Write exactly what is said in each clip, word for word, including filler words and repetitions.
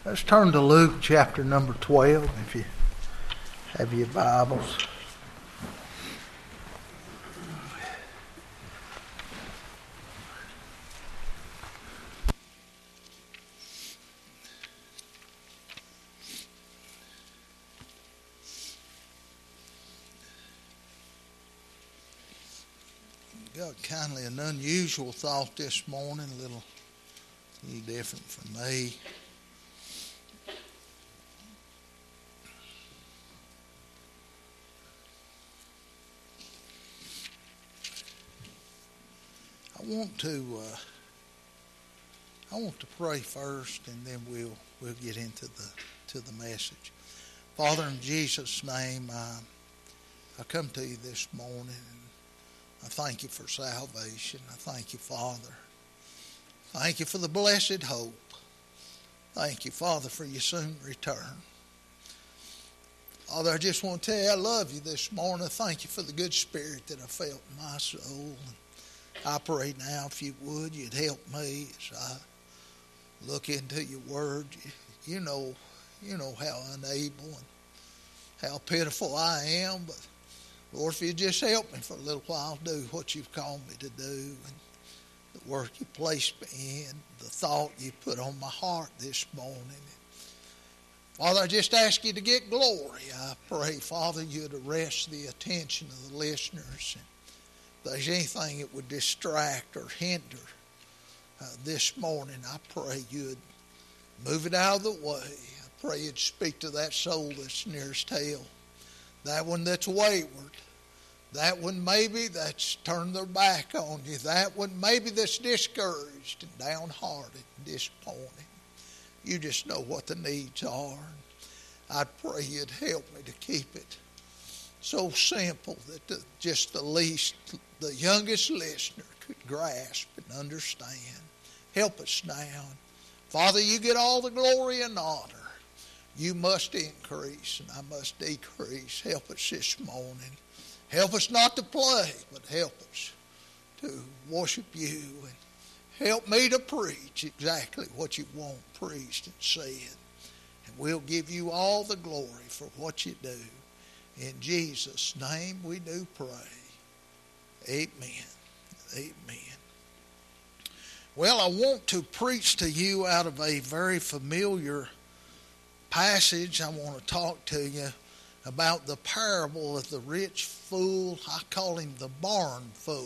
Let's turn to Luke chapter number twelve if you have your Bibles. Got kindly an unusual thought this morning, a little, a little different from me. I want to uh, I want to pray first, and then we'll we'll get into the to the message. Father, in Jesus' name, I, I come to you this morning, and I thank you for salvation. I thank you, Father. Thank you for the blessed hope. Thank you, Father, for your soon return. Father, I just want to tell you I love you this morning. Thank you for the good spirit that I felt in my soul. I pray now, if you would, you'd help me as I look into your word. You, you know, you know how unable and how pitiful I am, but Lord, if you just help me for a little while, do what you've called me to do, and the work you placed me in, the thought you put on my heart this morning. Father, I just ask you to get glory. I pray, Father, you'd arrest the attention of the listeners. And if there's anything that would distract or hinder uh, this morning, I pray you'd move it out of the way. I pray you'd speak to that soul that's nearest hell, that one that's wayward, that one maybe that's turned their back on you, that one maybe that's discouraged and downhearted and disappointed. You just know what the needs are. I pray you'd help me to keep it so simple that the, just the least, the youngest listener could grasp and understand. Help us now. Father, you get all the glory and honor. You must increase and I must decrease. Help us this morning. Help us not to play, but help us to worship you, and help me to preach exactly what you want preached and said. And we'll give you all the glory for what you do. In Jesus' name we do pray. Amen. Amen. Well, I want to preach to you out of a very familiar passage. I want to talk to you about the parable of the rich fool. I call him the barn fool.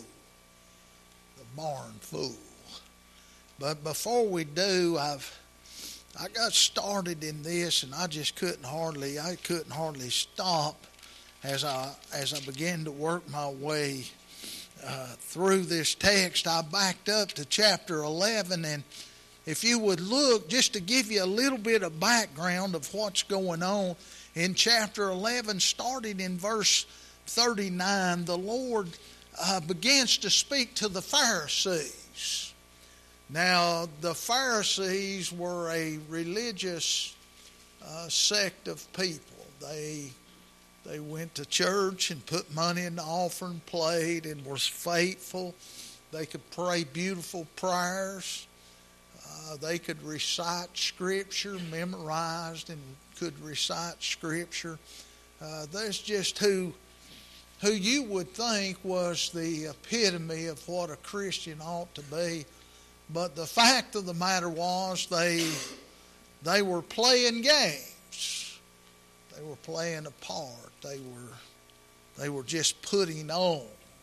The barn fool. But before we do, I've I got started in this, and I just couldn't hardly I couldn't hardly stop as I as I began to work my way uh, through this text. I backed up to chapter eleven, and if you would look, just to give you a little bit of background of what's going on, in chapter eleven, starting in verse thirty-nine, the Lord uh, begins to speak to the Pharisees. Now, the Pharisees were a religious uh, sect of people. They they went to church and put money in the offering plate and were faithful. They could pray beautiful prayers. Uh, they could recite Scripture, memorized, and could recite Scripture. Uh, that's just who, who you would think was the epitome of what a Christian ought to be. But the fact of the matter was they, they were playing games. They were playing a part. They were, they were just putting on.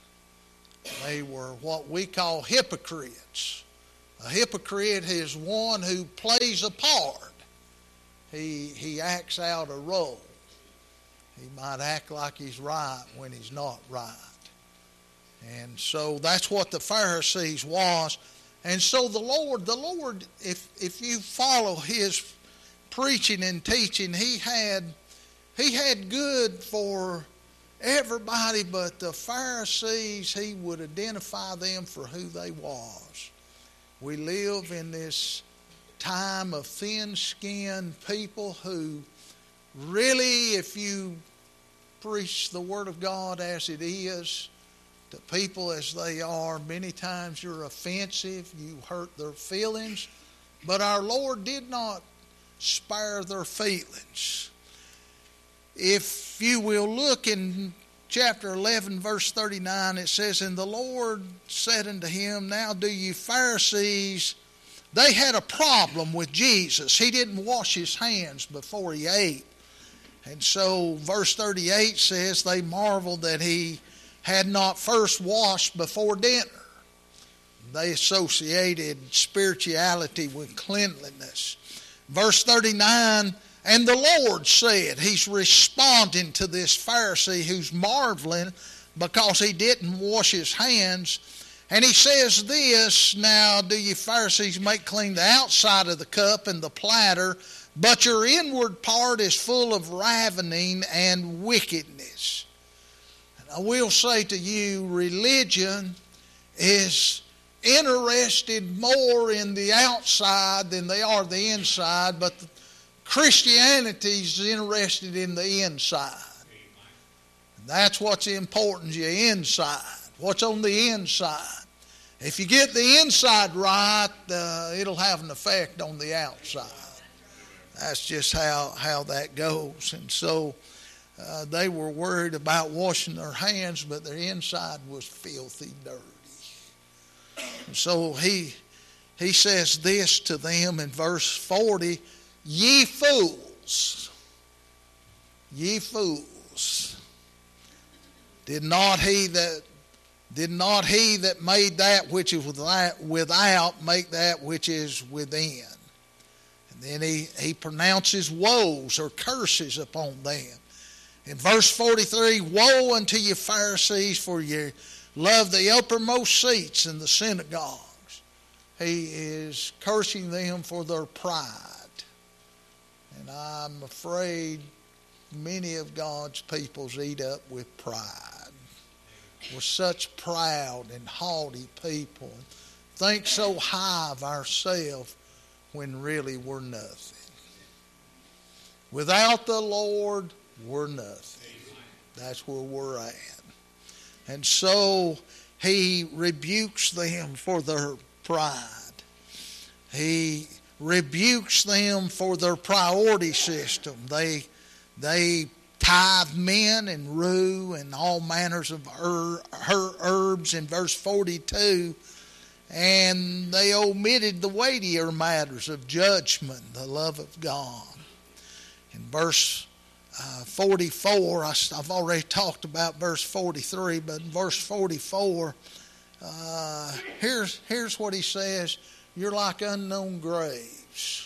They were what we call hypocrites. A hypocrite is one who plays a part. He he acts out a role. He might act like he's right when he's not right. And so that's what the Pharisees was. And so the Lord, the Lord, if if you follow his preaching and teaching, he had he had good for everybody, but the Pharisees, he would identify them for who they was. We live in this time of thin-skinned people who really, if you preach the Word of God as it is, to people as they are, many times you're offensive, you hurt their feelings. But our Lord did not spare their feelings. If you will look in chapter eleven, verse thirty-nine, it says, And the Lord said unto him, Now do you Pharisees, they had a problem with Jesus. He didn't wash his hands before he ate. And so verse thirty-eight says, They marveled that he had not first washed before dinner. They associated spirituality with cleanliness. Verse thirty-nine, And the Lord said, he's responding to this Pharisee who's marveling because he didn't wash his hands. And he says this, Now do you Pharisees make clean the outside of the cup and the platter, but your inward part is full of ravening and wickedness. And I will say to you, religion is interested more in the outside than they are the inside, but Christianity is interested in the inside. And that's what's important, your inside. What's on the inside. If you get the inside right, uh, it'll have an effect on the outside. That's just how, how that goes. And so uh, they were worried about washing their hands, but their inside was filthy dirty. And so he he says this to them in verse forty, Ye fools, ye fools, did not he that did not he that made that which is without, without make that which is within? And then he, he pronounces woes or curses upon them. In verse forty-three, Woe unto you Pharisees, for you love the uppermost seats in the synagogues. He is cursing them for their pride. And I'm afraid many of God's peoples eat up with pride. We're such proud and haughty people and think so high of ourselves when really we're nothing. Without the Lord, we're nothing. That's where we're at. And so he rebukes them for their pride. He rebukes them for their priority system. They they tithe mint and rue and all manners of her, her herbs in verse forty-two, and they omitted the weightier matters of judgment, the love of God. In verse uh, forty-four, I, I've already talked about verse forty-three, but in verse forty-four, uh, here's, here's what he says, You're like unknown graves.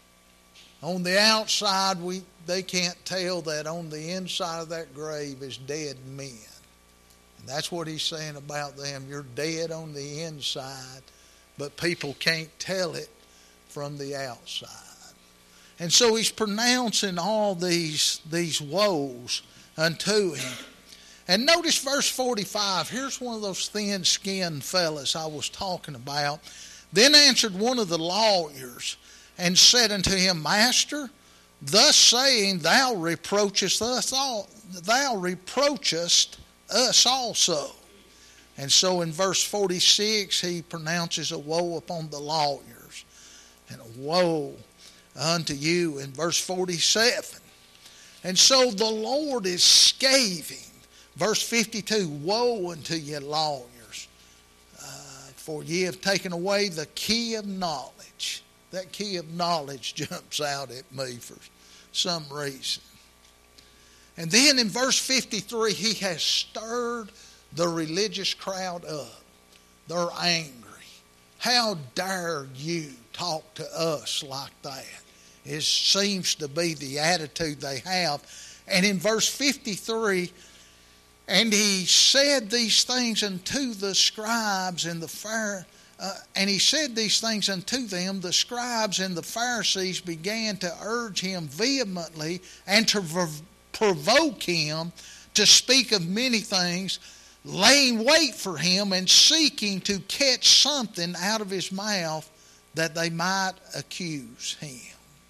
On the outside, we they can't tell that on the inside of that grave is dead men. And that's what he's saying about them. You're dead on the inside, but people can't tell it from the outside. And so he's pronouncing all these, these woes unto him. And notice verse forty-five. Here's one of those thin-skinned fellas I was talking about. Then answered one of the lawyers and said unto him, Master, thus saying, thou reproachest us all, thou reproachest us also. And so in verse forty-six, he pronounces a woe upon the lawyers and a woe unto you in verse forty-seven. And so the Lord is scathing. Verse fifty-two, Woe unto you lawyers, uh, for ye have taken away the key of knowledge. That key of knowledge jumps out at me for some reason. And then in verse fifty-three, he has stirred the religious crowd up. They're angry. How dare you talk to us like that? It seems to be the attitude they have. And in verse fifty-three, and he said these things unto the scribes and the Pharisees. Uh, and he said these things unto them. The scribes and the Pharisees began to urge him vehemently and to v- provoke him to speak of many things, laying wait for him and seeking to catch something out of his mouth that they might accuse him.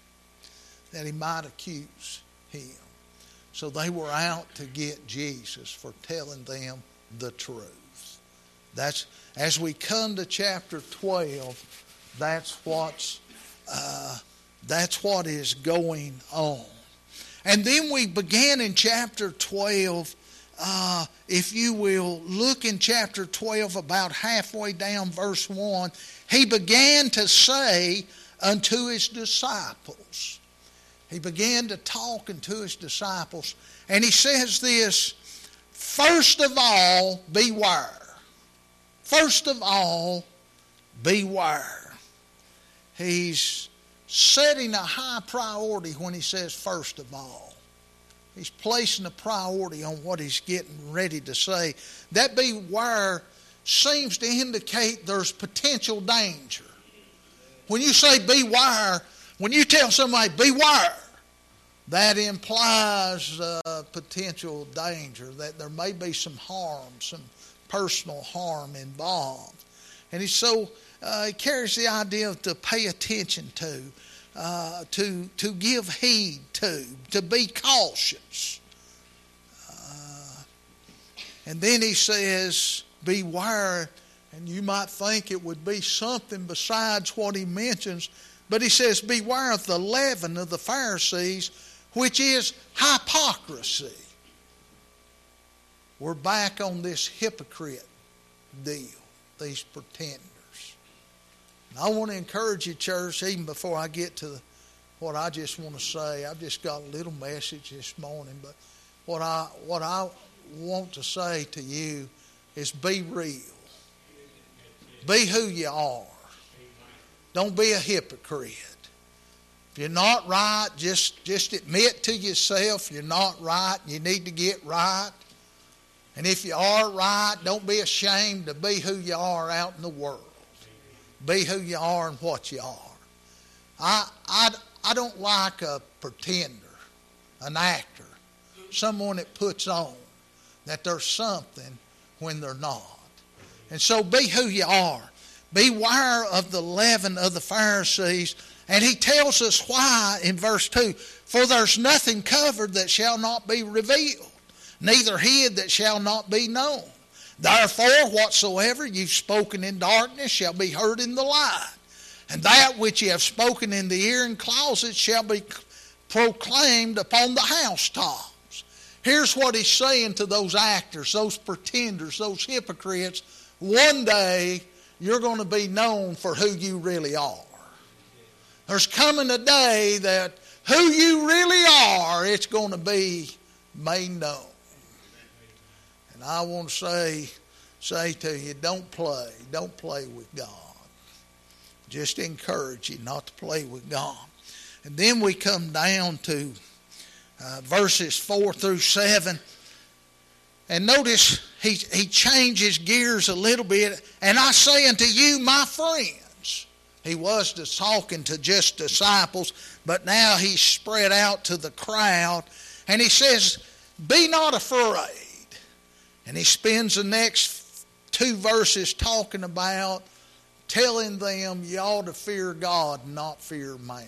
That he might accuse him. So they were out to get Jesus for telling them the truth. That's, as we come to chapter twelve, that's what's uh, That's what is going on. And then we began in chapter twelve. Uh, if you will look in chapter twelve, about halfway down verse one, he began to say unto his disciples. He began to talk unto his disciples. And he says this, first of all, beware. First of all, beware. He's setting a high priority when he says first of all. He's placing a priority on what he's getting ready to say. That beware seems to indicate there's potential danger. When you say beware, when you tell somebody beware, that implies uh, potential danger, that there may be some harm, some personal harm involved. And he so uh, he carries the idea of to pay attention to, uh, to, to give heed to, to be cautious. Uh, and then he says, beware, and you might think it would be something besides what he mentions, but he says, beware of the leaven of the Pharisees, which is hypocrisy. We're back on this hypocrite deal, these pretenders. And I want to encourage you, church, even before I get to what I just want to say. I've just got a little message this morning, but what I what I want to say to you is be real. Be who you are. Don't be a hypocrite. If you're not right, just, just admit to yourself you're not right. You need to get right. And if you are right, don't be ashamed to be who you are out in the world. Be who you are and what you are. I, I, I don't like a pretender, an actor, someone that puts on that there's something when they're not. And so be who you are. Beware of the leaven of the Pharisees. And he tells us why in verse two. For there's nothing covered that shall not be revealed, neither hid that shall not be known. Therefore, whatsoever you've spoken in darkness shall be heard in the light. And that which ye have spoken in the ear and closet shall be proclaimed upon the housetops. Here's what he's saying to those actors, those pretenders, those hypocrites. One day, you're going to be known for who you really are. There's coming a day that who you really are, it's going to be made known. And I want to say, say to you, don't play. Don't play with God. Just encourage you not to play with God. And then we come down to uh, verses four through seven. And notice he, he changes gears a little bit. And I say unto you, my friends. He was just talking to just disciples, but now he's spread out to the crowd. And he says, be not afraid. And he spends the next two verses talking about telling them you ought to fear God and not fear man.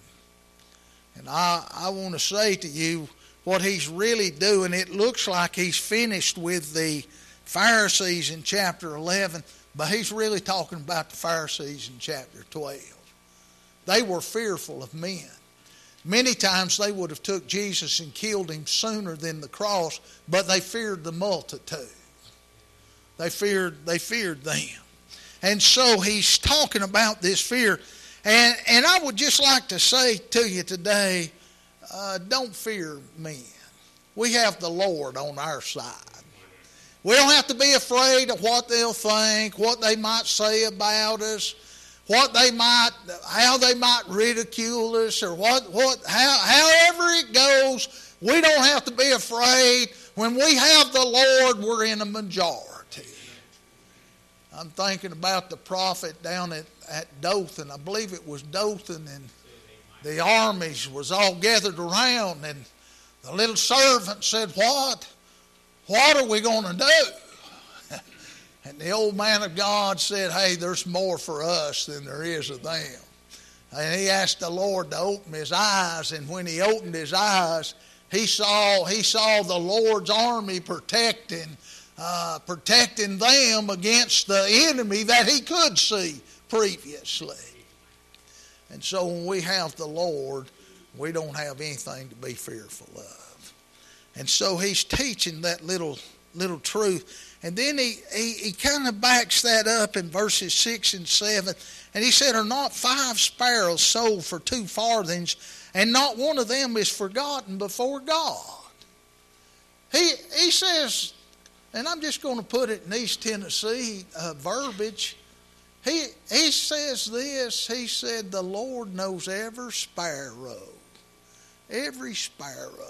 And I, I want to say to you what he's really doing. It looks like he's finished with the Pharisees in chapter eleven, but he's really talking about the Pharisees in chapter twelve. They were fearful of men. Many times they would have took Jesus and killed him sooner than the cross, but they feared the multitude. They feared, they feared them. And so he's talking about this fear. And, and I would just like to say to you today, uh, don't fear men. We have the Lord on our side. We don't have to be afraid of what they'll think, what they might say about us, what they might, how they might ridicule us, or what, what, how, however it goes. We don't have to be afraid. When we have the Lord, we're in a majority. I'm thinking about the prophet down at, at Dothan. I believe it was Dothan, and the armies was all gathered around, and the little servant said, what? What are we going to do? And the old man of God said, hey, there's more for us than there is of them. And he asked the Lord to open his eyes, and when he opened his eyes, he saw, he saw the Lord's army protecting Uh, protecting them against the enemy that he could see previously. And so when we have the Lord, we don't have anything to be fearful of. And so he's teaching that little little truth. And then he, he, he kind of backs that up in verses six and seven. And he said, are not five sparrows sold for two farthings, and not one of them is forgotten before God? He, he says, and I'm just going to put it in East Tennessee uh, verbiage. He, he says this, he said, the Lord knows every sparrow. Every sparrow.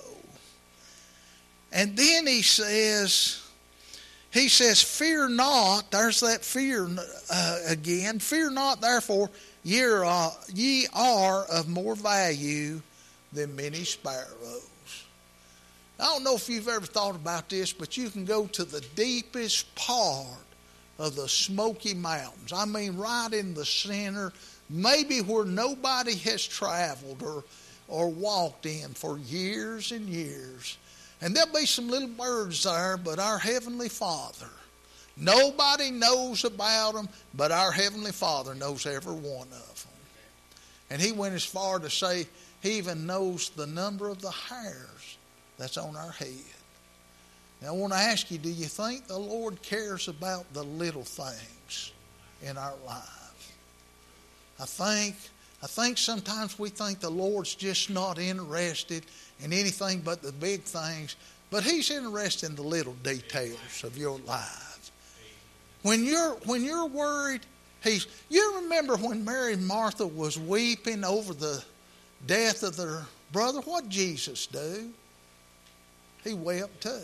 And then he says, he says, fear not, there's that fear uh, again, fear not, therefore, ye are, uh, ye are of more value than many sparrows. I don't know if you've ever thought about this, but you can go to the deepest part of the Smoky Mountains. I mean, right in the center, maybe where nobody has traveled or, or walked in for years and years. And there'll be some little birds there, but our Heavenly Father, nobody knows about them, but our Heavenly Father knows every one of them. And he went as far to say he even knows the number of the hairs that's on our head. Now I want to ask you, do you think the Lord cares about the little things in our lives? I think, I think sometimes we think the Lord's just not interested in anything but the big things, but he's interested in the little details of your life. When you're when you're worried, he's you remember when Mary and Martha was weeping over the death of their brother, what Jesus do? He wept too.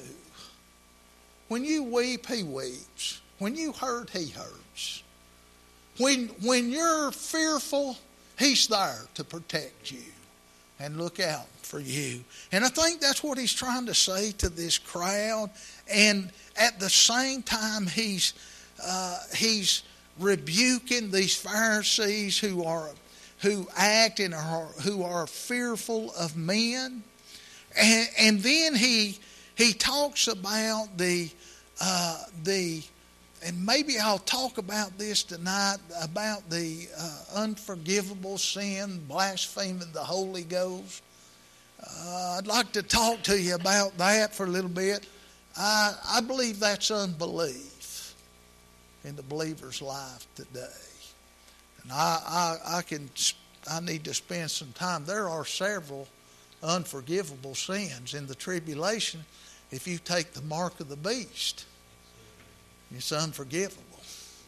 When you weep, he weeps. When you hurt, he hurts. When when you're fearful, he's there to protect you and look out for you. And I think that's what he's trying to say to this crowd. And at the same time, he's uh, he's rebuking these Pharisees who are who act and are who are fearful of men. And, and then he he talks about the uh, the and maybe I'll talk about this tonight, about the uh, unforgivable sin, blaspheming the Holy Ghost. Uh, I'd like to talk to you about that for a little bit. I, I believe that's unbelief in the believer's life today. And I, I, I can I need to spend some time. There are several unforgivable sins in the tribulation. If you take the mark of the beast, it's unforgivable.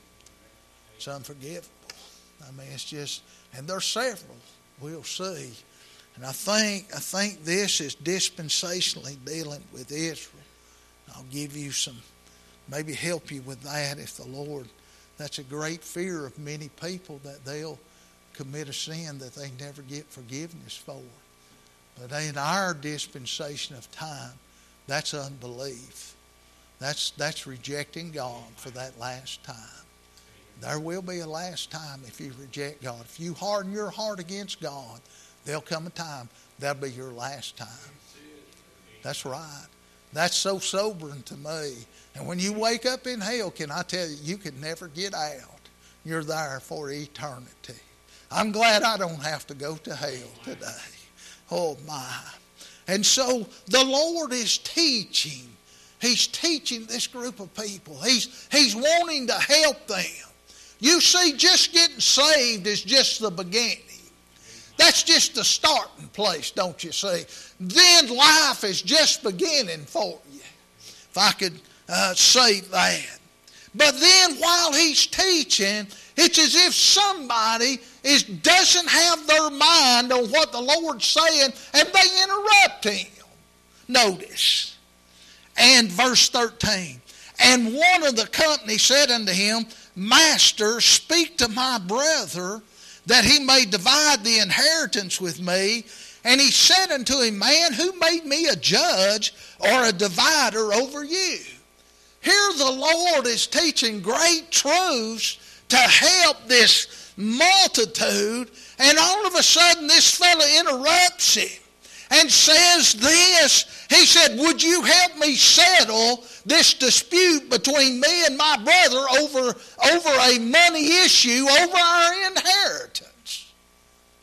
It's unforgivable. I mean, it's just, and there's several. We'll see. And I think I think this is dispensationally dealing with Israel. I'll give you some, maybe help you with that if the Lord. That's a great fear of many people, that they'll commit a sin that they never get forgiveness for. But in our dispensation of time, that's unbelief. That's that's rejecting God for that last time. There will be a last time if you reject God. If you harden your heart against God, there'll come a time that'll be your last time. That's right. That's so sobering to me. And when you wake up in hell, can I tell you, you can never get out. You're there for eternity. I'm glad I don't have to go to hell today. Oh my. And so the Lord is teaching. He's teaching this group of people. He's, he's wanting to help them. You see, just getting saved is just the beginning. That's just the starting place, don't you see? Then life is just beginning for you, if I could uh, say that. But then while he's teaching, it's as if somebody is doesn't have their mind on what the Lord's saying, and they interrupt him. Notice. And verse thirteen. And one of the company said unto him, Master, speak to my brother, that he may divide the inheritance with me. And he said unto him, Man, who made me a judge or a divider over you? Here the Lord is teaching great truths to help this multitude, and all of a sudden this fellow interrupts him and says this. He said, would you help me settle this dispute between me and my brother over, over a money issue, over our inheritance?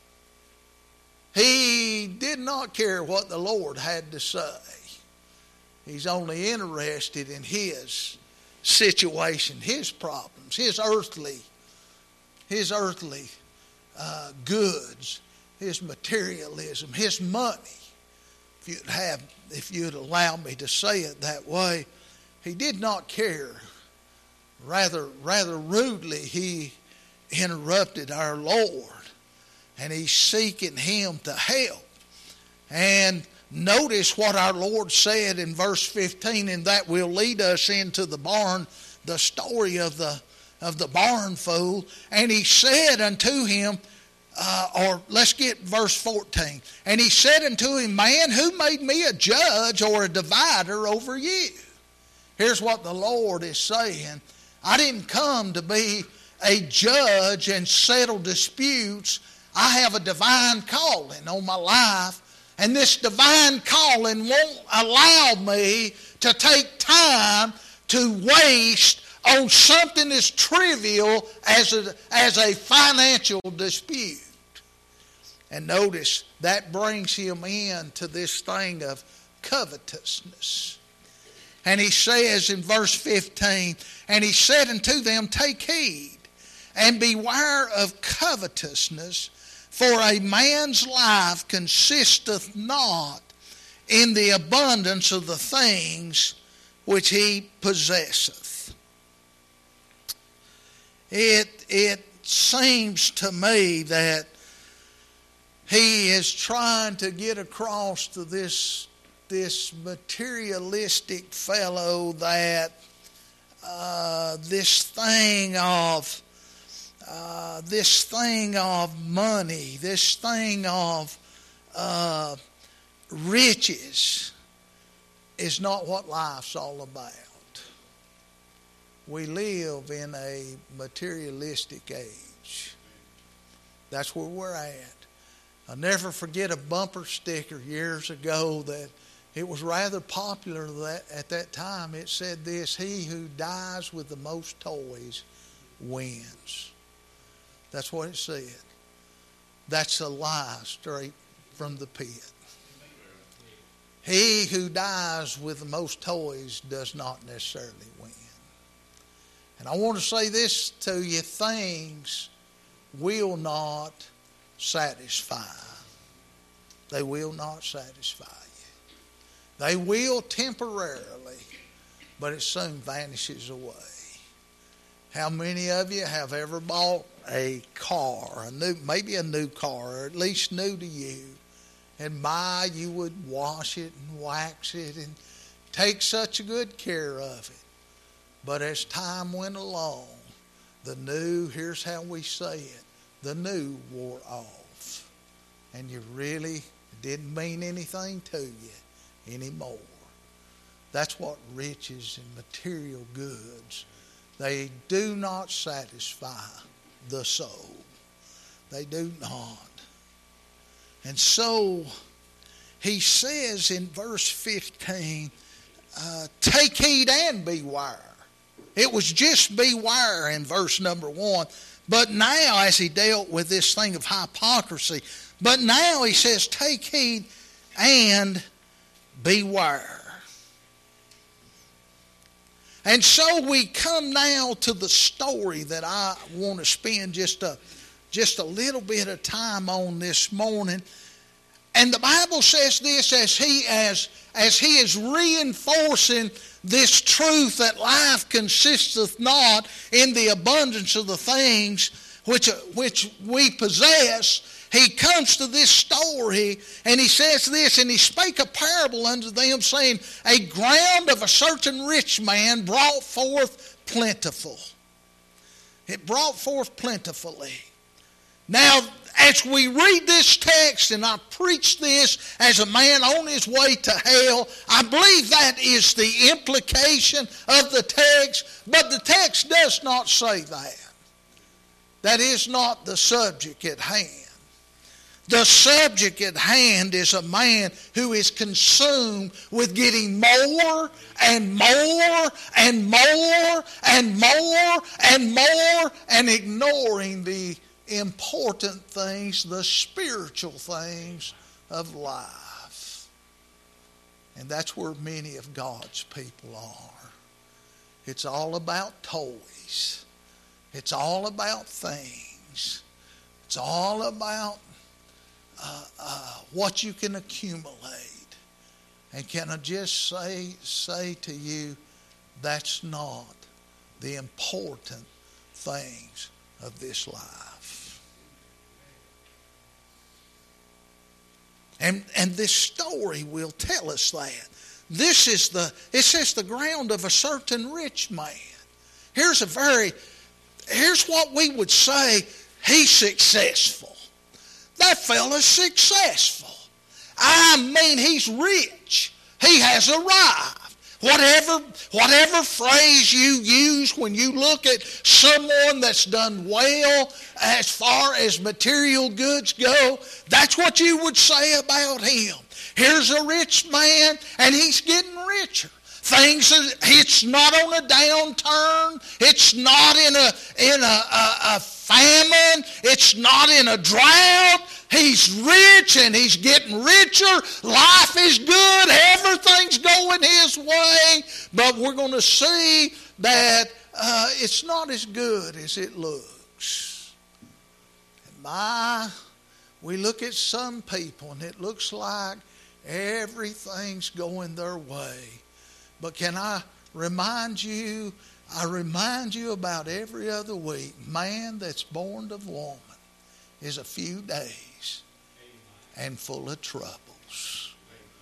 not care what the Lord had to say. He's only interested in his situation, his problems, his earthly, his earthly uh, goods, his materialism, his money. If you'd have, if you'd allow me to say it that way, he did not care. Rather, rather rudely, he interrupted our Lord, and he's seeking him to help. And notice what our Lord said in verse fifteen, and that will lead us into the barn, the story of the of the barn fool. And he said unto him, uh, or let's get verse fourteen. And he said unto him, Man, who made me a judge or a divider over you? Here's what the Lord is saying. I didn't come to be a judge and settle disputes. I have a divine calling on my life. And this divine calling won't allow me to take time to waste on something as trivial as a, as a financial dispute. And notice that brings him into this thing of covetousness. And he says in verse fifteen, And he said unto them, Take heed, and beware of covetousness, for a man's life consisteth not in the abundance of the things which he possesseth. It, it seems to me that he is trying to get across to this, this materialistic fellow that uh, this thing of Uh, this thing of money, this thing of uh, riches is not what life's all about. We live in a materialistic age. That's where we're at. I'll never forget a bumper sticker years ago that it was rather popular that at that time. It said this, He who dies with the most toys wins. That's what it said. That's a lie straight from the pit. He who dies with the most toys does not necessarily win. And I want to say this to you, things will not satisfy. They will not satisfy you. They will temporarily, but it soon vanishes away. How many of you have ever bought a car, a new, maybe a new car, or at least new to you, and my, you would wash it and wax it and take such a good care of it. But as time went along, the new, here's how we say it, the new wore off. And you really didn't mean anything to you anymore. That's what riches and material goods, they do not satisfy the soul. They do not. And so he says in verse fifteen, uh, take heed and beware. It was just beware in verse number one. But now, as he dealt with this thing of hypocrisy, but now he says, take heed and beware. And so we come now to the story that I want to spend just a, just a little bit of time on this morning. And the Bible says this as he, as, as he is reinforcing this truth that life consisteth not in the abundance of the things which, which we possess. He comes to this story and he says this, and he spake a parable unto them, saying, a ground of a certain rich man brought forth plentiful. It brought forth plentifully. Now, as we read this text, and I preach this as a man on his way to hell, I believe that is the implication of the text, but the text does not say that. That is not the subject at hand. The subject at hand is a man who is consumed with getting more and more and more and more and more and ignoring the important things, the spiritual things of life. And that's where many of God's people are. It's all about toys. It's all about things. It's all about uh, uh, what you can accumulate. And can I just say, say to you, that's not the important things of this life. And, and this story will tell us that. This is the, it says the ground of a certain rich man. Here's a very, here's what we would say, he's successful. That fella's successful. I mean, he's rich. He has arrived. Whatever, whatever phrase you use when you look at someone that's done well as far as material goods go, that's what you would say about him. Here's a rich man, and he's getting richer. Things are, it's not on a downturn. It's not in a in a, a, a famine. It's not in a drought. He's rich and he's getting richer. Life is good. Everything's going his way. But we're going to see that uh, it's not as good as it looks. And my, we look at some people and it looks like everything's going their way. But can I remind you, I remind you about every other week, man that's born of woman is a few days and full of troubles.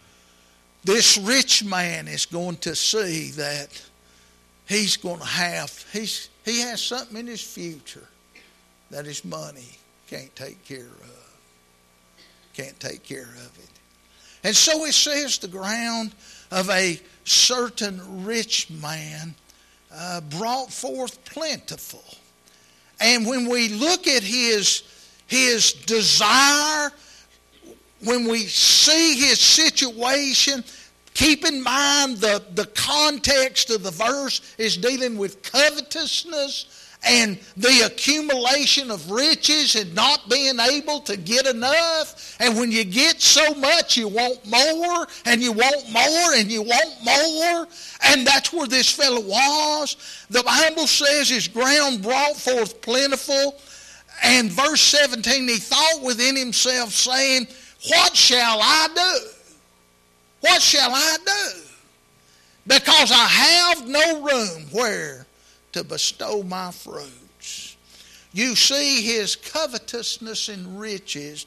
This rich man is going to see that he's going to have, he's, he has something in his future that his money can't take care of. Can't take care of it. And so it says the ground of a certain rich man uh, brought forth plentiful. And when we look at his, his desire, when we see his situation, keep in mind the, the context of the verse is dealing with covetousness and the accumulation of riches and not being able to get enough. And when you get so much, you want more, and you want more, and you want more. And that's where this fellow was. The Bible says his ground brought forth plentiful. And verse seventeen, he thought within himself, saying, what shall I do? What shall I do? Because I have no room where to bestow my fruits. You see his covetousness and riches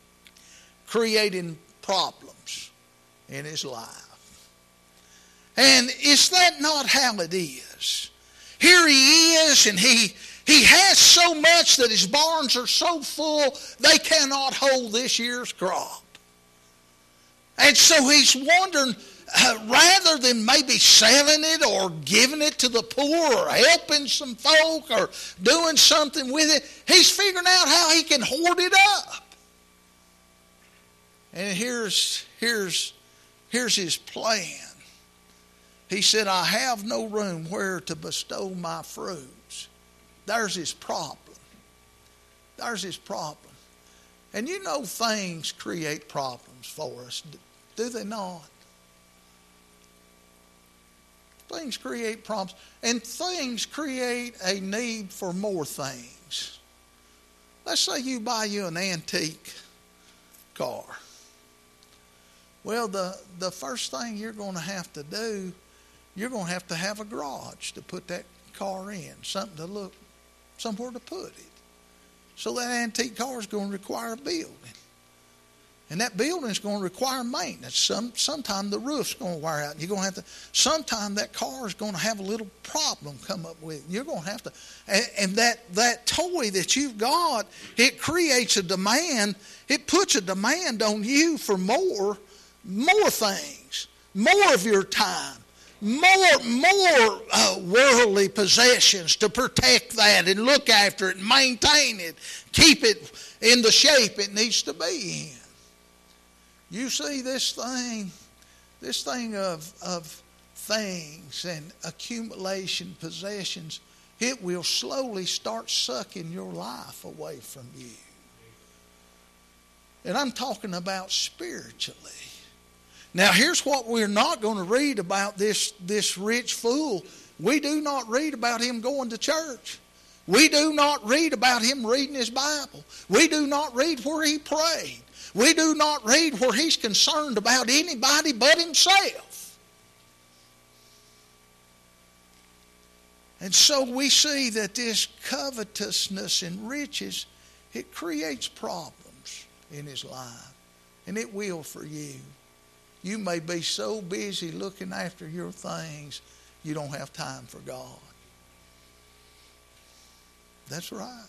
creating problems in his life. And is that not how it is? Here he is, and he he has so much that his barns are so full they cannot hold this year's crop. And so he's wondering, Uh, rather than maybe selling it or giving it to the poor or helping some folk or doing something with it, he's figuring out how he can hoard it up. And here's, here's, here's his plan. He said, I have no room where to bestow my fruits. There's his problem. There's his problem. And you know things create problems for us, do they not? Things create problems, and things create a need for more things. Let's say you buy you an antique car. Well, the, the first thing you're going to have to do, you're going to have to have a garage to put that car in, something to look, somewhere to put it. So that antique car is going to require a building. And that building is going to require maintenance. Some sometime the roof's going to wear out. You're going to have to. Sometime that car is going to have a little problem come up with. You're going to have to. And, and that that toy that you've got, it creates a demand. It puts a demand on you for more, more things, more of your time, more more uh, worldly possessions to protect that and look after it and maintain it, keep it in the shape it needs to be in. You see, this thing, this thing of, of things and accumulation, possessions, it will slowly start sucking your life away from you. And I'm talking about spiritually. Now here's what we're not going to read about this, this rich fool. We do not read about him going to church. We do not read about him reading his Bible. We do not read where he prayed. We do not read where he's concerned about anybody but himself. And so we see that this covetousness and riches, it creates problems in his life. And it will for you. You may be so busy looking after your things, you don't have time for God. That's right.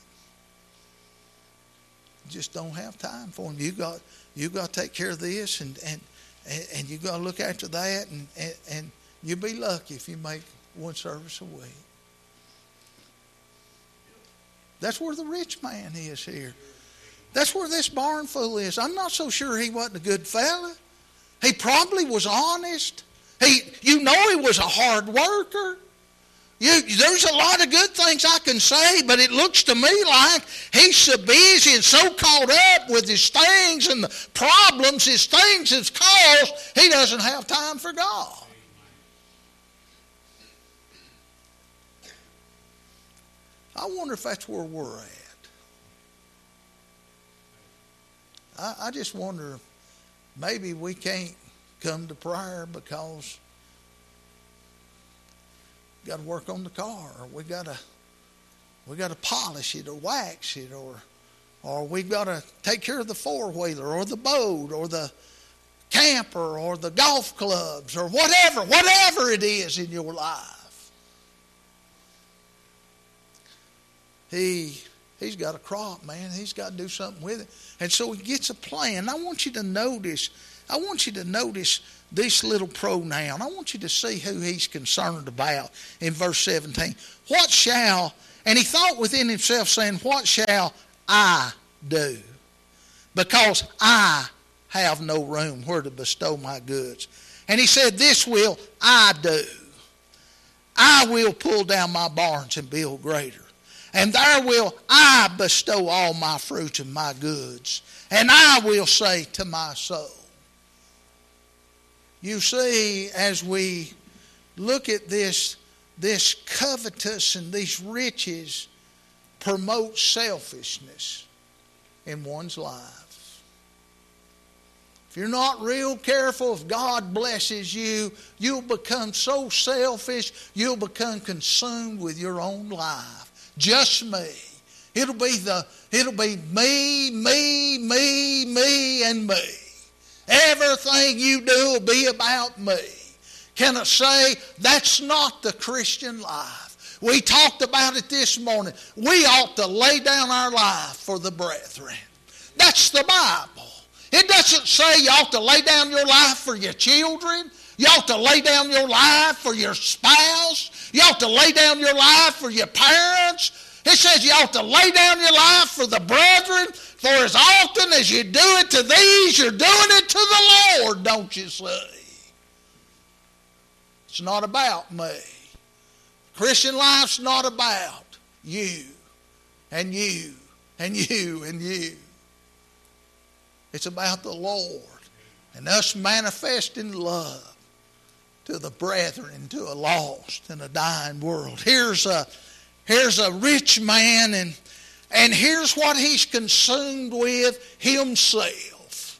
You just don't have time for him. You got you got to take care of this, and and, and you got to look after that, and, and, and you'll be lucky if you make one service a week. That's where the rich man is here. That's where this barn fool is. I'm not so sure he wasn't a good fella. He probably was honest. He, you know he was a hard worker. You, there's a lot of good things I can say, but it looks to me like he's so busy and so caught up with his things and the problems his things has caused, he doesn't have time for God. I wonder if that's where we're at. I, I just wonder, maybe we can't come to prayer because we got to work on the car, or we got to we got to polish it or wax it, or or we got to take care of the four-wheeler or the boat or the camper or the golf clubs or whatever, whatever it is in your life. He He's got a crop, man. He's got to do something with it. And so he gets a plan. I want you to notice, I want you to notice this little pronoun. I want you to see who he's concerned about in verse seventeen. What shall, and he thought within himself, saying, what shall I do? Because I have no room where to bestow my goods. And he said, this will I do. I will pull down my barns and build greater. And there will I bestow all my fruits and my goods. And I will say to my soul. You see, as we look at this, this covetous and these riches promote selfishness in one's life. If you're not real careful, if God blesses you, you'll become so selfish, you'll become consumed with your own life. Just me. It'll be the it'll be me, me, me, me, and me. Everything you do will be about me. Can I say that's not the Christian life? We talked about it this morning. We ought to lay down our life for the brethren. That's the Bible. It doesn't say you ought to lay down your life for your children. You ought to lay down your life for your spouse. You ought to lay down your life for your parents. It says you ought to lay down your life for the brethren. For as often as you do it to these, you're doing it to the Lord, don't you see? It's not about me. Christian life's not about you and you and you and you. It's about the Lord and us manifesting love to the brethren, to a lost and a dying world. Here's a, here's a rich man, and, and here's what he's consumed with, himself.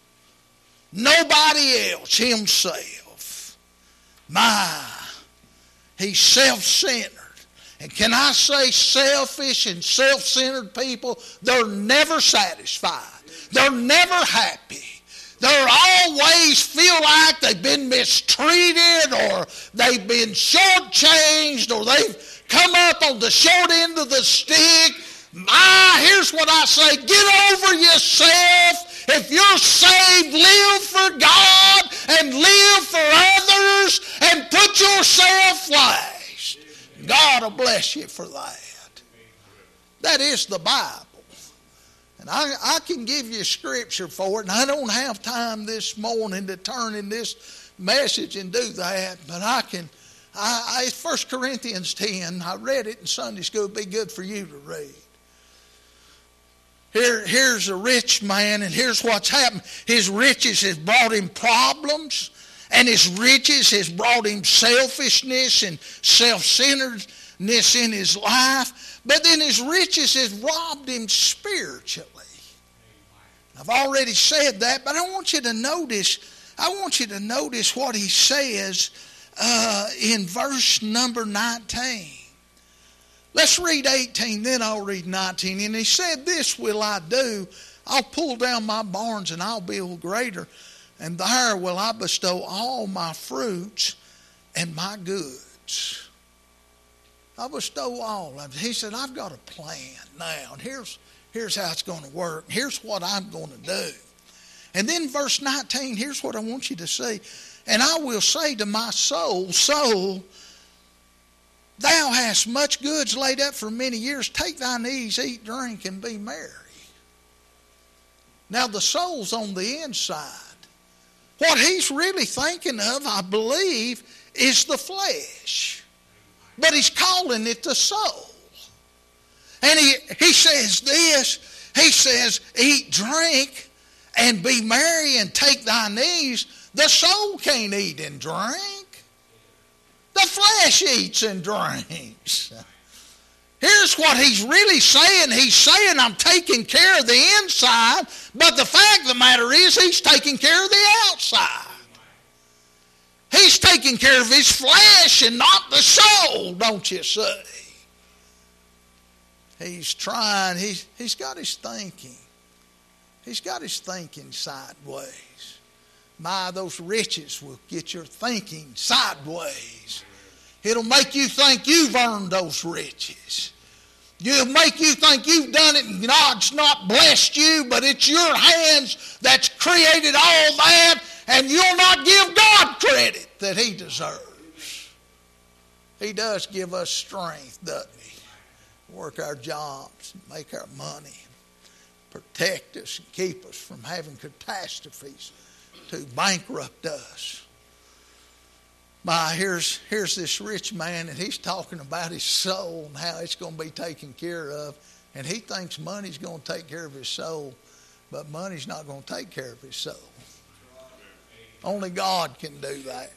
Nobody else, himself. My, he's self-centered. And can I say selfish and self-centered people, they're never satisfied. They're never happy. They'll always feel like they've been mistreated, or they've been shortchanged, or they've come up on the short end of the stick. My, here's what I say. Get over yourself. If you're saved, live for God and live for others and put yourself last. God will bless you for that. That is the Bible. And I, I can give you scripture for it, and I don't have time this morning to turn in this message and do that, but I can. I, I, First Corinthians ten, I read it in Sunday school. It'd be good for you to read. Here, here's a rich man, and here's what's happened. His riches has brought him problems. And his riches has brought him selfishness and self-centeredness in his life. But then his riches has robbed him spiritually. I've already said that, but I want you to notice, I want you to notice what he says uh, in verse number nineteen. Let's read eighteen, then I'll read nineteen. And he said, "This will I do. I'll pull down my barns and I'll build greater. And there will I bestow all my fruits and my goods." I'll bestow all of it. He said, I've got a plan now. And here's, here's how it's going to work. Here's what I'm going to do. And then verse nineteen, here's what I want you to see. "And I will say to my soul, Soul, thou hast much goods laid up for many years. Take thine ease, eat, drink, and be merry." Now the soul's on the inside. What he's really thinking of, I believe, is the flesh. But he's calling it the soul. And he, he says this, he says, "Eat, drink, and be merry, and take thine ease." The soul can't eat and drink. The flesh eats and drinks. Here's what he's really saying. He's saying, I'm taking care of the inside, but the fact of the matter is he's taking care of the outside. He's taking care of his flesh and not the soul, don't you see? He's trying, he's, he's got his thinking. He's got his thinking sideways. My, those riches will get your thinking sideways. It'll make you think you've earned those riches. It'll make you think you've done it and God's not blessed you, but it's your hands that's created all that, and you'll not give God credit that he deserves. He does give us strength, doesn't he? Work our jobs, make our money, protect us and keep us from having catastrophes to bankrupt us. My, here's, here's this rich man, and he's talking about his soul and how it's going to be taken care of. And he thinks money's going to take care of his soul, but money's not going to take care of his soul. Only God can do that.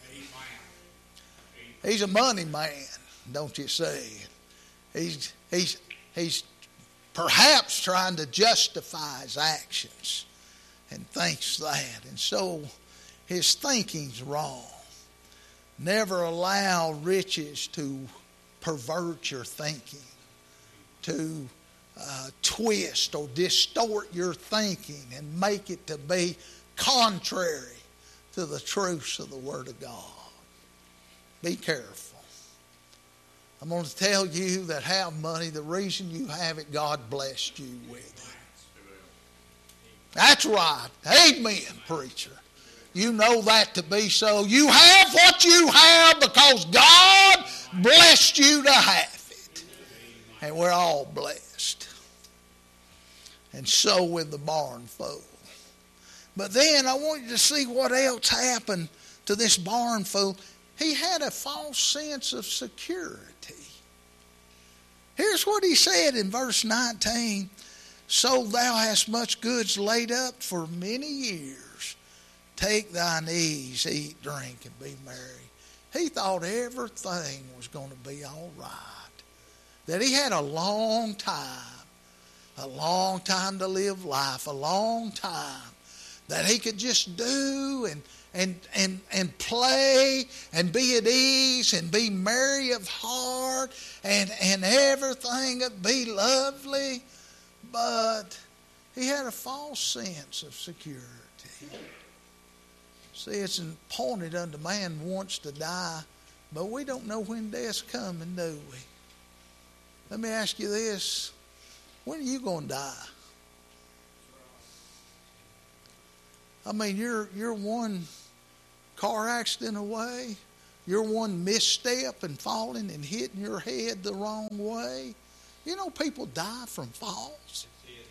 He's a money man, don't you see? He's, he's, he's perhaps trying to justify his actions and thinks that. And so his thinking's wrong. Never allow riches to pervert your thinking, to uh, twist or distort your thinking and make it to be contrary to the truths of the Word of God. Be careful. I'm going to tell you that have money, the reason you have it, God blessed you with it. That's right. Amen, preacher. You know that to be so. You have what you have because God blessed you to have it. And we're all blessed. And so with the barn fool. But then I want you to see what else happened to this barn fool. He had a false sense of security. Here's what he said in verse nineteen. "So thou hast much goods laid up for many years. Take thine ease, eat, drink, and be merry." He thought everything was going to be all right. That he had a long time, a long time to live life, a long time that he could just do and and and and play and be at ease and be merry of heart and, and everything would be lovely. But he had a false sense of security. See, it's appointed unto man once to die, but we don't know when death's coming, do we? Let me ask you this. When are you going to die? I mean, you're you're one car accident away. You're one misstep and falling and hitting your head the wrong way. You know, people die from falls.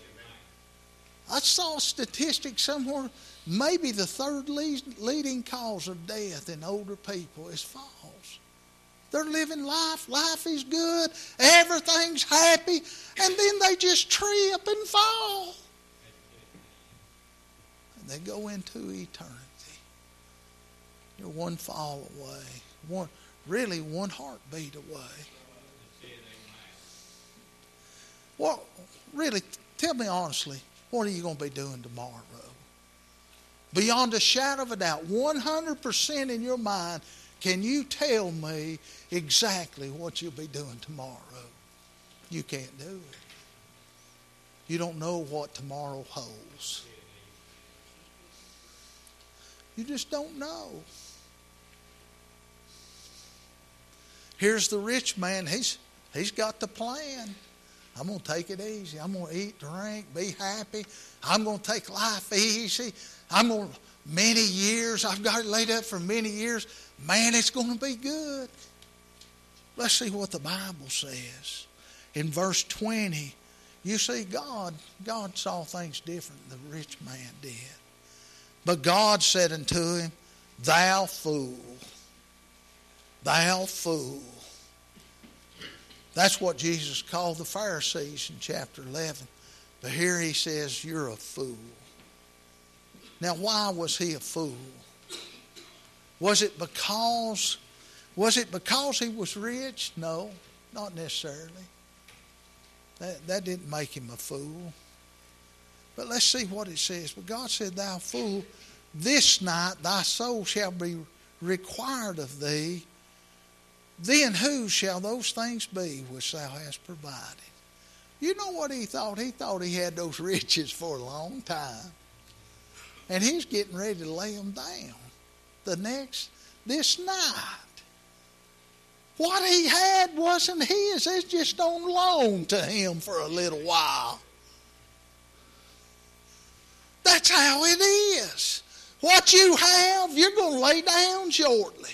I saw a statistic somewhere, maybe the third lead, leading cause of death in older people is falls. They're living life, life is good, everything's happy, and then they just trip and fall. And they go into eternity. You're one fall away. One, really one heartbeat away. Well, really, tell me honestly, what are you going to be doing tomorrow? Beyond a shadow of a doubt, one hundred percent in your mind, can you tell me exactly what you'll be doing tomorrow? You can't do it. You don't know what tomorrow holds. You just don't know. Here's the rich man. He's, he's got the plan. I'm going to take it easy. I'm going to eat, drink, be happy. I'm going to take life easy. I'm going to, many years, I've got it laid up for many years. Man, it's going to be good. Let's see what the Bible says. In verse twenty, you see God, God saw things different than the rich man did. But God said unto him, thou fool, thou fool. That's what Jesus called the Pharisees in chapter eleven. But here he says, you're a fool. Now, why was he a fool? Was it because, was it because he was rich? No, not necessarily. That, that didn't make him a fool. But let's see what it says. But God said, thou fool, this night thy soul shall be required of thee. Then whose shall those things be which thou hast provided? You know what he thought? He thought he had those riches for a long time. And he's getting ready to lay them down the next, this night. What he had wasn't his. It's just on loan to him for a little while. That's how it is. What you have, you're going to lay down shortly.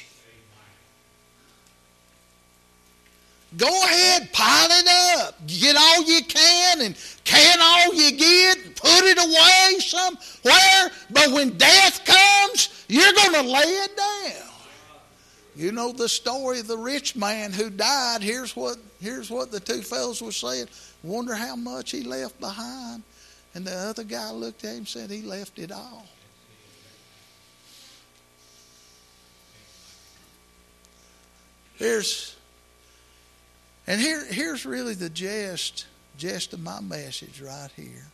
Go ahead, pile it up. Get all you can and can all you get. Put it away somewhere. But when death comes, you're going to lay it down. You know the story of the rich man who died. Here's what, here's what the two fellows were saying. Wonder how much he left behind. And the other guy looked at him and said he left it all. Here's, and here, here's really the gist, gist of my message right here.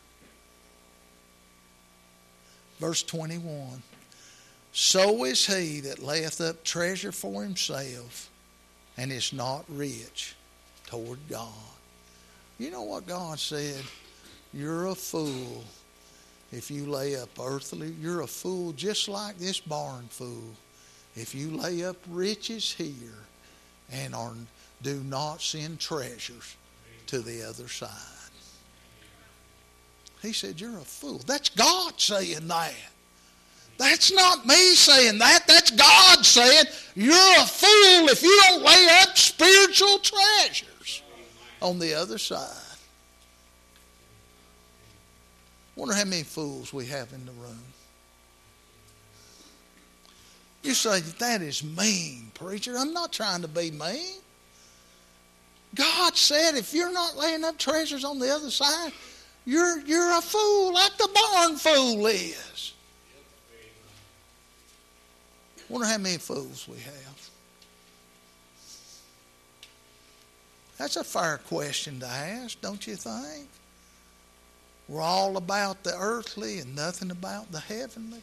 Verse twenty-one. So is he that layeth up treasure for himself and is not rich toward God. You know what God said? You're a fool if you lay up earthly. You're a fool just like this barn fool if you lay up riches here and are, do not send treasures to the other side. He said, you're a fool. That's God saying that. That's not me saying that. That's God saying, you're a fool if you don't lay up spiritual treasures on the other side. Wonder how many fools we have in the room. You say, that is mean, preacher. I'm not trying to be mean. God said, if you're not laying up treasures on the other side, you're, you're a fool like the barn fool is. Wonder how many fools we have. That's a fair question to ask, don't you think? We're all about the earthly and nothing about the heavenly.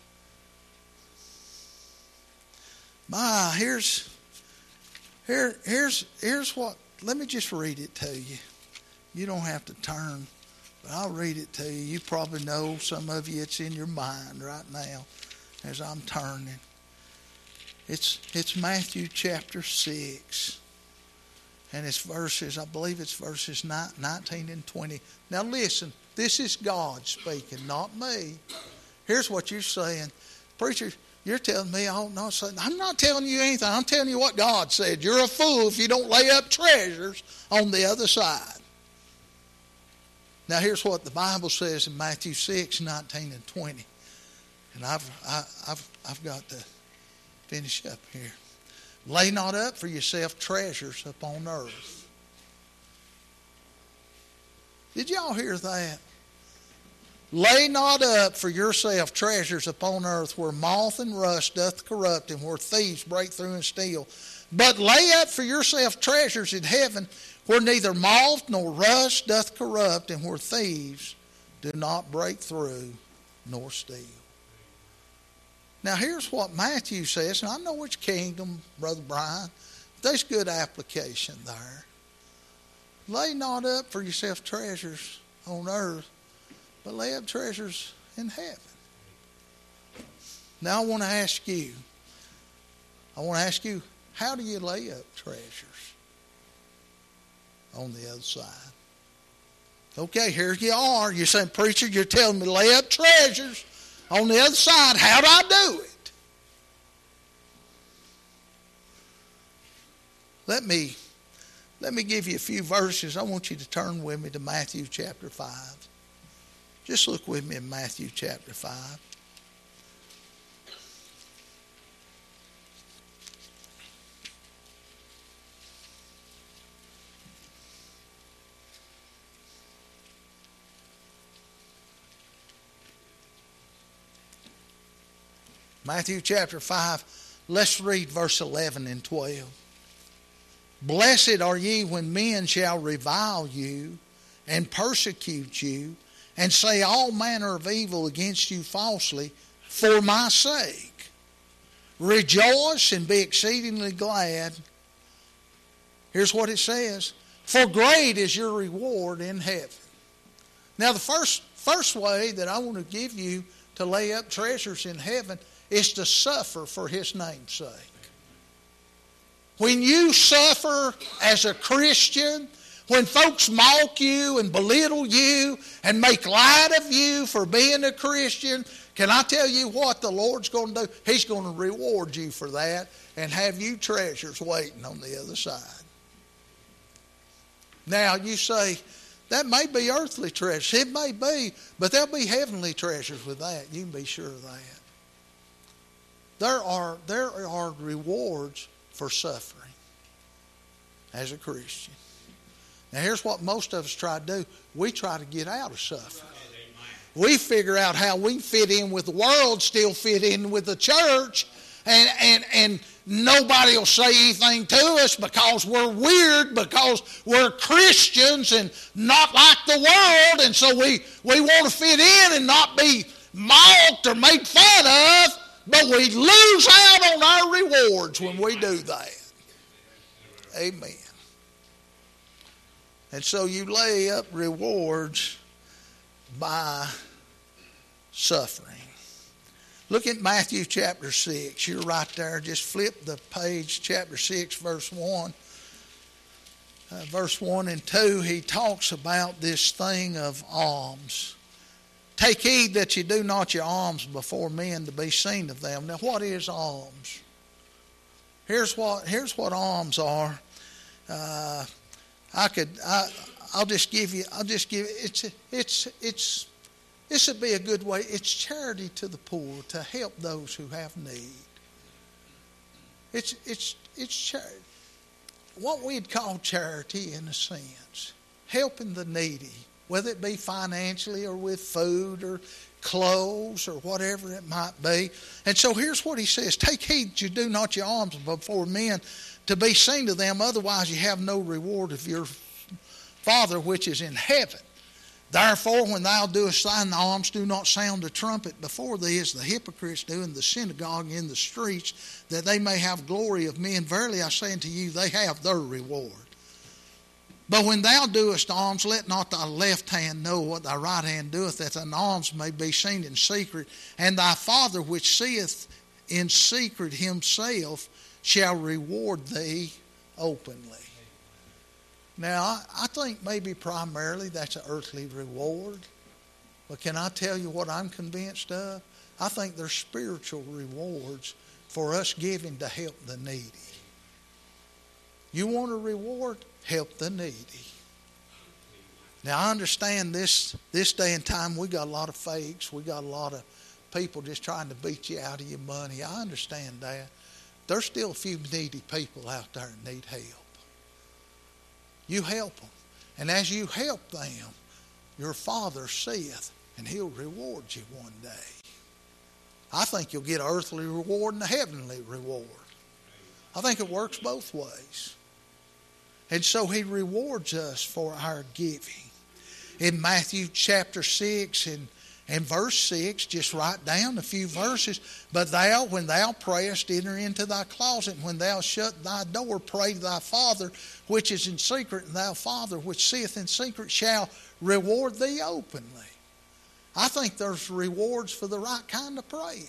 My, here's here, here's here's what. Let me just read it to you. You don't have to turn, but I'll read it to you. You probably know, some of you, it's in your mind right now as I'm turning. It's it's Matthew chapter six. And it's verses, I believe it's verses nineteen and twenty. Now listen, this is God speaking, not me. Here's what you're saying. Preacher, you're telling me I ought not say. I'm not telling you anything. I'm telling you what God said. You're a fool if you don't lay up treasures on the other side. Now here's what the Bible says in Matthew six, nineteen and twenty. And I've I, I've I've got to finish up here. Lay not up for yourself treasures upon earth. Did y'all hear that? Lay not up for yourself treasures upon earth, where moth and rust doth corrupt, and where thieves break through and steal. But lay up for yourself treasures in heaven, where neither moth nor rust doth corrupt, and where thieves do not break through nor steal. Now here's what Matthew says, and I know it's kingdom, Brother Brian. There's good application there. Lay not up for yourself treasures on earth, but lay up treasures in heaven. Now I want to ask you, I want to ask you, how do you lay up treasures on the other side? Okay, here you are. You're saying, preacher, you're telling me to lay up treasures on the other side. How do I do it? Let me, let me give you a few verses. I want you to turn with me to Matthew chapter five. Just look with me in Matthew chapter five. Matthew chapter five, let's read verse eleven and twelve. Blessed are ye when men shall revile you and persecute you and say all manner of evil against you falsely for my sake. Rejoice and be exceedingly glad. Here's what it says. For great is your reward in heaven. Now the first, first way that I want to give you to lay up treasures in heaven is to suffer for His name's sake. When you suffer as a Christian, when folks mock you and belittle you and make light of you for being a Christian, can I tell you what the Lord's going to do? He's going to reward you for that and have you treasures waiting on the other side. Now you say, that may be earthly treasures. It may be, but there'll be heavenly treasures with that. You can be sure of that. There are, there are rewards for suffering as a Christian. Now here's what most of us try to do. We try to get out of suffering. We figure out how we fit in with the world, still fit in with the church, and, and, and nobody will say anything to us because we're weird, because we're Christians and not like the world, and so we, we want to fit in and not be mocked or made fun of. But we lose out on our rewards when we do that. Amen. And so you lay up rewards by suffering. Look at Matthew chapter six. You're right there. Just flip the page, chapter six, verse one. Uh, verse one and two, he talks about this thing of alms. Take heed that you do not your alms before men to be seen of them. Now, what is alms? Here's what here's what alms are. Uh, I could I I'll just give you I'll just give it's it's it's this would be a good way. It's charity to the poor, to help those who have need. It's it's it's charity. What we'd call charity in a sense, helping the needy. Whether it be financially or with food or clothes or whatever it might be. And so here's what he says. Take heed you do not your alms before men to be seen to them. Otherwise you have no reward of your Father which is in heaven. Therefore when thou doest thine alms, do not sound a trumpet before thee as the hypocrites do in the synagogue and in the streets, that they may have glory of men. Verily I say unto you, they have their reward. But when thou doest alms, let not thy left hand know what thy right hand doeth, that thine alms may be seen in secret. And thy Father which seeth in secret himself shall reward thee openly. Now, I, I think maybe primarily that's an earthly reward. But can I tell you what I'm convinced of? I think there's spiritual rewards for us giving to help the needy. You want a reward? Help the needy. Now I understand this this day and time we got a lot of fakes. We got a lot of people just trying to beat you out of your money. I understand that. There's still a few needy people out there that need help. You help them. And as you help them, your Father seeth and He'll reward you one day. I think you'll get an earthly reward and a heavenly reward. I think it works both ways. And so He rewards us for our giving. In Matthew chapter six and, and verse six, just write down a few verses. But thou, when thou prayest, enter into thy closet. When thou shut thy door, pray to thy Father, which is in secret. And thy Father, which seeth in secret, shall reward thee openly. I think there's rewards for the right kind of praying.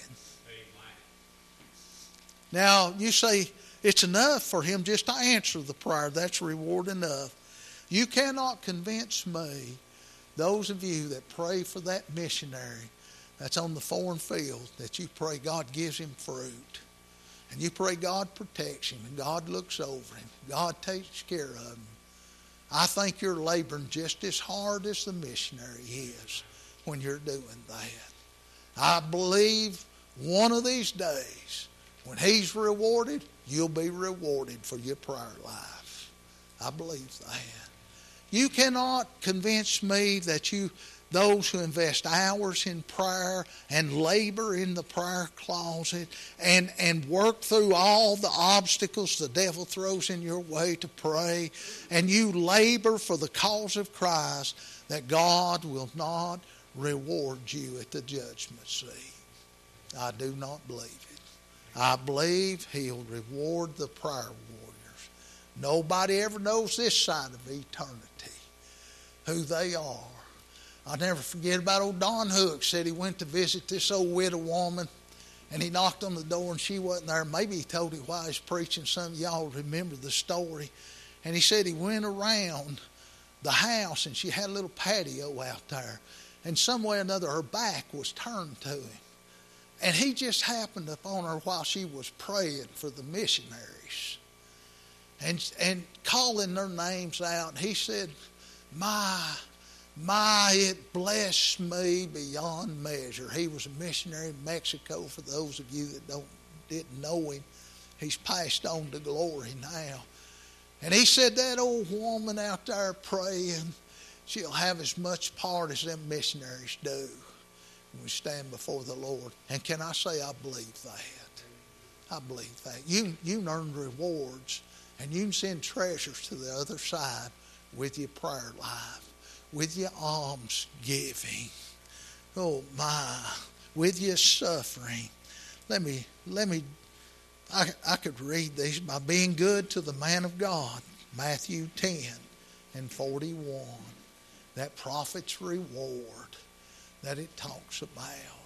Now, you say it's enough for Him just to answer the prayer. That's reward enough. You cannot convince me, those of you that pray for that missionary that's on the foreign field, that you pray God gives him fruit. And you pray God protects him and God looks over him. God takes care of him. I think you're laboring just as hard as the missionary is when you're doing that. I believe one of these days, when he's rewarded, you'll be rewarded for your prayer life. I believe that. You cannot convince me that you, those who invest hours in prayer and labor in the prayer closet and, and work through all the obstacles the devil throws in your way to pray, and you labor for the cause of Christ, that God will not reward you at the judgment seat. I do not believe it. I believe He'll reward the prayer warriors. Nobody ever knows this side of eternity who they are. I'll never forget about old Don Hook. Said he went to visit this old widow woman, and he knocked on the door and she wasn't there. Maybe he told you why he's preaching. Some of y'all remember the story. And he said he went around the house and she had a little patio out there. And some way or another her back was turned to him. And he just happened upon her while she was praying for the missionaries. And, and calling their names out. And he said, My, my, it blessed me beyond measure. He was a missionary in Mexico. For those of you that don't didn't know him, he's passed on to glory now. And he said that old woman out there praying, she'll have as much part as them missionaries do when we stand before the Lord. And can I say I believe that? I believe that. You, you can earn rewards and you can send treasures to the other side with your prayer life, with your alms giving. Oh my, with your suffering. Let me, let me, I, I could read these by being good to the man of God. Matthew ten and forty-one. That prophet's reward that it talks about.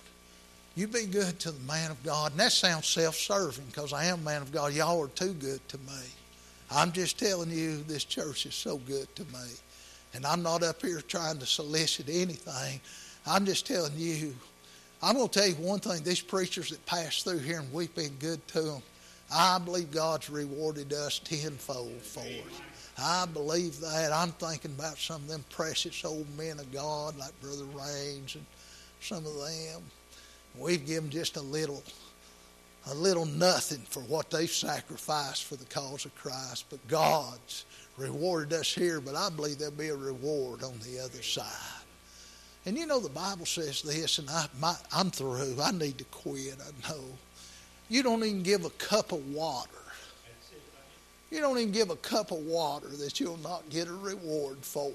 You be good to the man of God. And that sounds self-serving because I am a man of God. Y'all are too good to me. I'm just telling you, this church is so good to me. And I'm not up here trying to solicit anything. I'm just telling you, I'm going to tell you one thing. These preachers that pass through here and we've been good to them, I believe God's rewarded us tenfold for it. I believe that. I'm thinking about some of them precious old men of God like Brother Raines and some of them. We've given just a little A little nothing for what they've sacrificed for the cause of Christ. But God's rewarded us here, but I believe there'll be a reward on the other side. And you know the Bible says this, and I, my, I'm through. I need to quit, I know. You don't even give a cup of water. You don't even give a cup of water that you'll not get a reward for.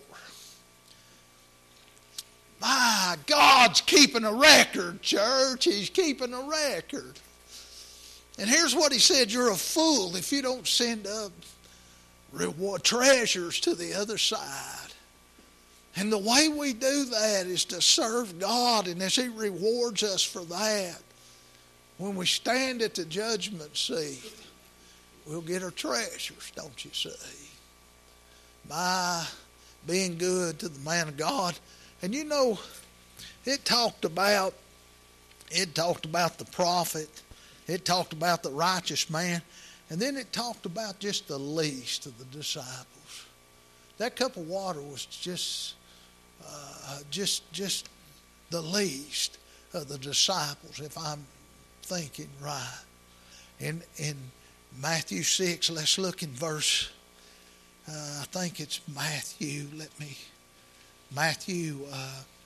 My, God's keeping a record, church. He's keeping a record. And here's what He said, you're a fool if you don't send up reward treasures to the other side. And the way we do that is to serve God, and as He rewards us for that, when we stand at the judgment seat, we'll get our treasures, don't you see? My being good to the man of God. And you know, it talked about it talked about the prophet. It talked about the righteous man. And then it talked about just the least of the disciples. That cup of water was just uh, just just the least of the disciples, if I'm thinking right. In, in Matthew six, let's look in verse, uh, I think it's Matthew, let me, Matthew, uh,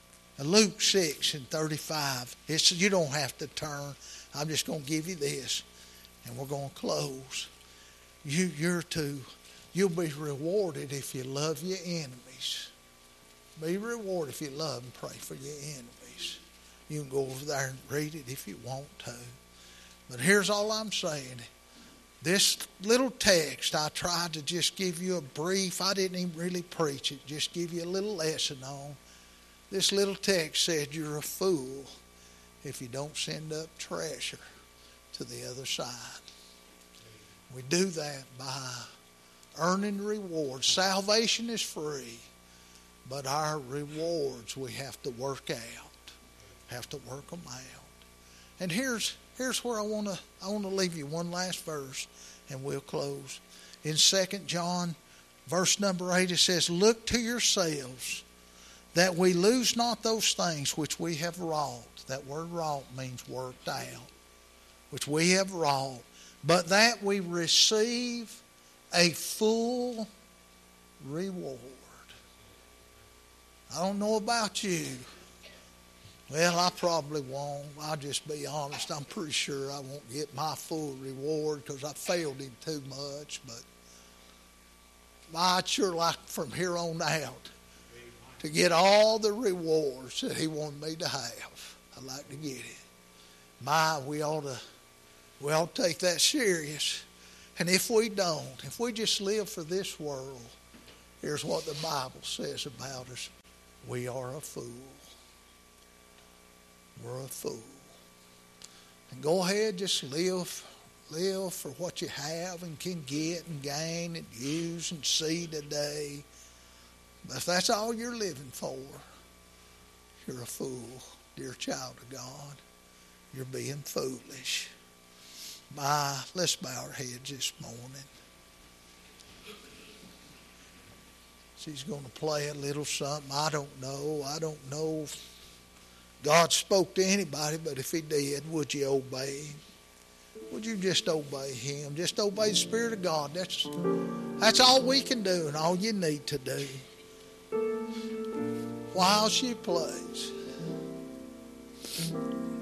Luke six and thirty-five. It's, you don't have to turn. I'm just going to give you this, and we're going to close. You, you're to, you'll be rewarded if you love your enemies. Be rewarded if you love and pray for your enemies. You can go over there and read it if you want to. But here's all I'm saying. This little text, I tried to just give you a brief. I didn't even really preach it. Just give you a little lesson on. This little text said you're a fool if you don't send up treasure to the other side. We do that by earning rewards. Salvation is free, but our rewards we have to work out. Have to work them out. And here's here's where I want to I want to leave you one last verse, and we'll close. In Second John, verse number eight, it says, "Look to yourselves, that we lose not those things which we have wrought." That word wrought means worked out. Which we have wrought. But that we receive a full reward. I don't know about you. Well, I probably won't. I'll just be honest. I'm pretty sure I won't get my full reward because I failed him too much. But I'd sure like from here on out to get all the rewards that he wanted me to have. I'd like to get it. My, we ought to, we ought to take that serious. And if we don't, if we just live for this world, here's what the Bible says about us. We are a fool. We're a fool. And go ahead, just live, live for what you have and can get and gain and use and see today. But if that's all you're living for, you're a fool, dear child of God. You're being foolish. My, let's bow our heads this morning. She's going to play a little something. I don't know. I don't know if God spoke to anybody, but if he did, would you obey him? Would you just obey him? Just obey the Spirit of God. That's, that's all we can do and all you need to do. While she plays.